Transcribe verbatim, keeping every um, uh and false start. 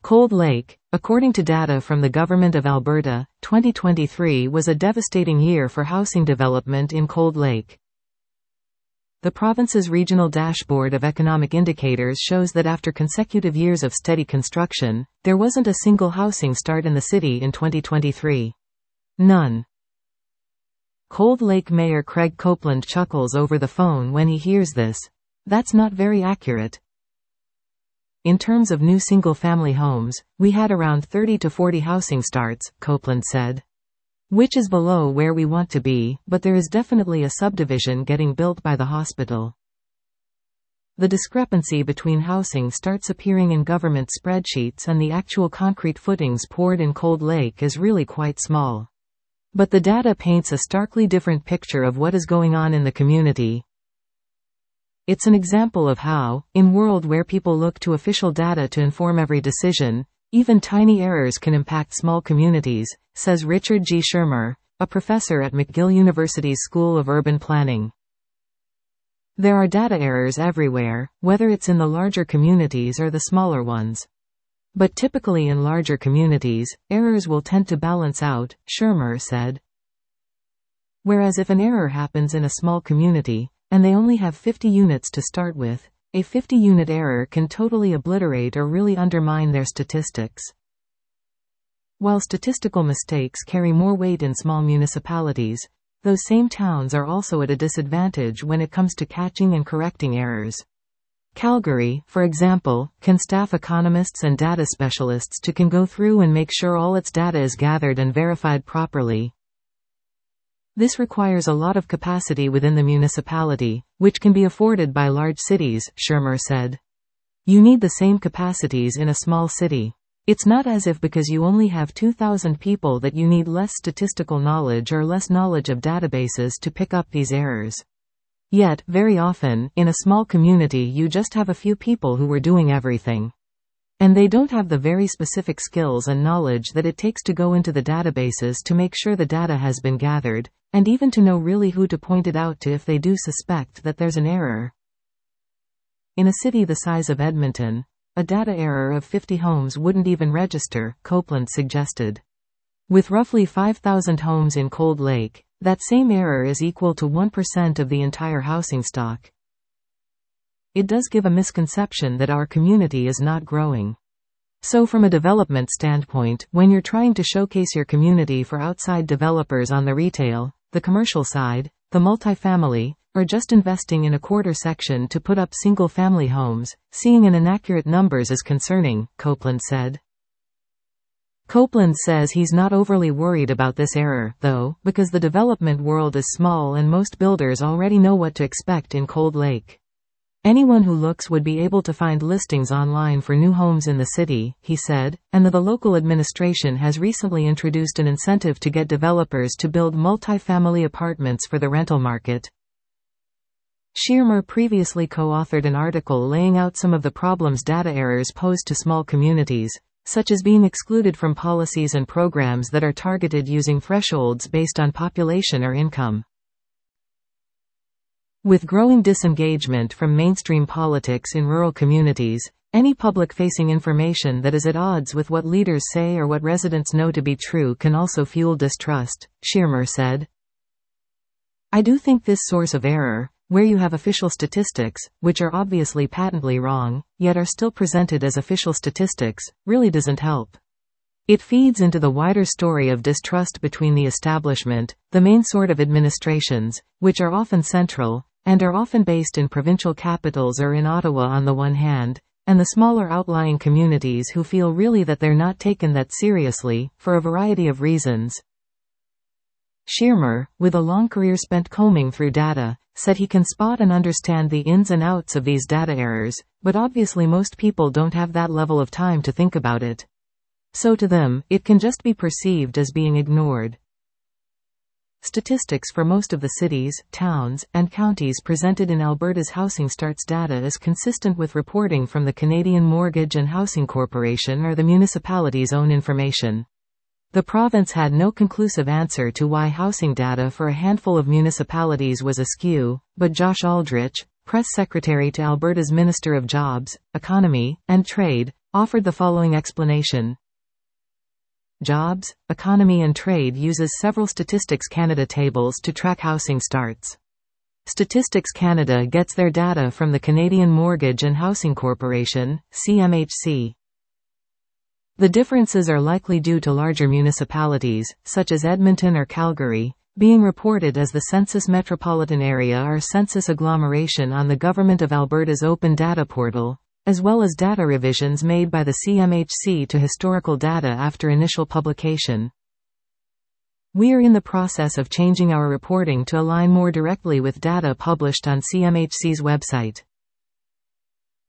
Cold Lake, according to data from the Government of Alberta, twenty twenty-three was a devastating year for housing development in Cold Lake. The province's Regional Dashboard of Economic Indicators shows that after consecutive years of steady construction, there wasn't a single housing start in the city in twenty twenty-three. None. Cold Lake Mayor Craig Copeland chuckles over the phone when he hears this. That's not very accurate. In terms of new single-family homes, we had around thirty to forty housing starts, Copeland said. Which is below where we want to be, but there is definitely a subdivision getting built by the hospital. The discrepancy between housing starts appearing in government spreadsheets and the actual concrete footings poured in Cold Lake is really quite small. But the data paints a starkly different picture of what is going on in the community. It's an example of how, in a world where people look to official data to inform every decision, even tiny errors can impact small communities, says Richard G. Schirmer, a professor at McGill University's School of Urban Planning. There are data errors everywhere, whether it's in the larger communities or the smaller ones. But typically in larger communities, errors will tend to balance out, Schirmer said. Whereas if an error happens in a small community, and they only have fifty units to start with, a fifty-unit error can totally obliterate or really undermine their statistics. While statistical mistakes carry more weight in small municipalities, those same towns are also at a disadvantage when it comes to catching and correcting errors. Calgary, for example, can staff economists and data specialists to can go through and make sure all its data is gathered and verified properly. This requires a lot of capacity within the municipality, which can be afforded by large cities, Schirmer said. You need the same capacities in a small city. It's not as if because you only have two thousand people that you need less statistical knowledge or less knowledge of databases to pick up these errors. Yet, very often, in a small community you just have a few people who are doing everything. And they don't have the very specific skills and knowledge that it takes to go into the databases to make sure the data has been gathered, and even to know really who to point it out to if they do suspect that there's an error. In a city the size of Edmonton, a data error of fifty homes wouldn't even register, Copeland suggested. With roughly five thousand homes in Cold Lake, that same error is equal to one percent of the entire housing stock. It does give a misconception that our community is not growing. So from a development standpoint, when you're trying to showcase your community for outside developers on the retail, the commercial side, the multifamily, or just investing in a quarter section to put up single-family homes, seeing an inaccurate numbers is concerning, Copeland said. Copeland says he's not overly worried about this error, though, because the development world is small and most builders already know what to expect in Cold Lake. Anyone who looks would be able to find listings online for new homes in the city, he said, and that the local administration has recently introduced an incentive to get developers to build multifamily apartments for the rental market. Schirmer previously co-authored an article laying out some of the problems data errors pose to small communities, such as being excluded from policies and programs that are targeted using thresholds based on population or income. With growing disengagement from mainstream politics in rural communities, any public-facing information that is at odds with what leaders say or what residents know to be true can also fuel distrust, Schirmer said. I do think this source of error, where you have official statistics, which are obviously patently wrong, yet are still presented as official statistics, really doesn't help. It feeds into the wider story of distrust between the establishment, the main sort of administrations, which are often central, and are often based in provincial capitals or in Ottawa on the one hand, and the smaller outlying communities who feel really that they're not taken that seriously, for a variety of reasons. Schirmer, with a long career spent combing through data, said he can spot and understand the ins and outs of these data errors, but obviously most people don't have that level of time to think about it. So to them, it can just be perceived as being ignored. Statistics for most of the cities, towns, and counties presented in Alberta's housing starts data is consistent with reporting from the Canadian Mortgage and Housing Corporation or the municipality's own information. The province had no conclusive answer to why housing data for a handful of municipalities was askew, but Josh Aldrich, press secretary to Alberta's Minister of Jobs, Economy, and Trade, offered the following explanation. Jobs, Economy and Trade uses several Statistics Canada tables to track housing starts. Statistics Canada gets their data from the Canadian Mortgage and Housing Corporation, C M H C. The differences are likely due to larger municipalities, such as Edmonton or Calgary, being reported as the census metropolitan area or census agglomeration on the Government of Alberta's Open Data Portal, as well as data revisions made by the C M H C to historical data after initial publication. We are in the process of changing our reporting to align more directly with data published on C M H C's website.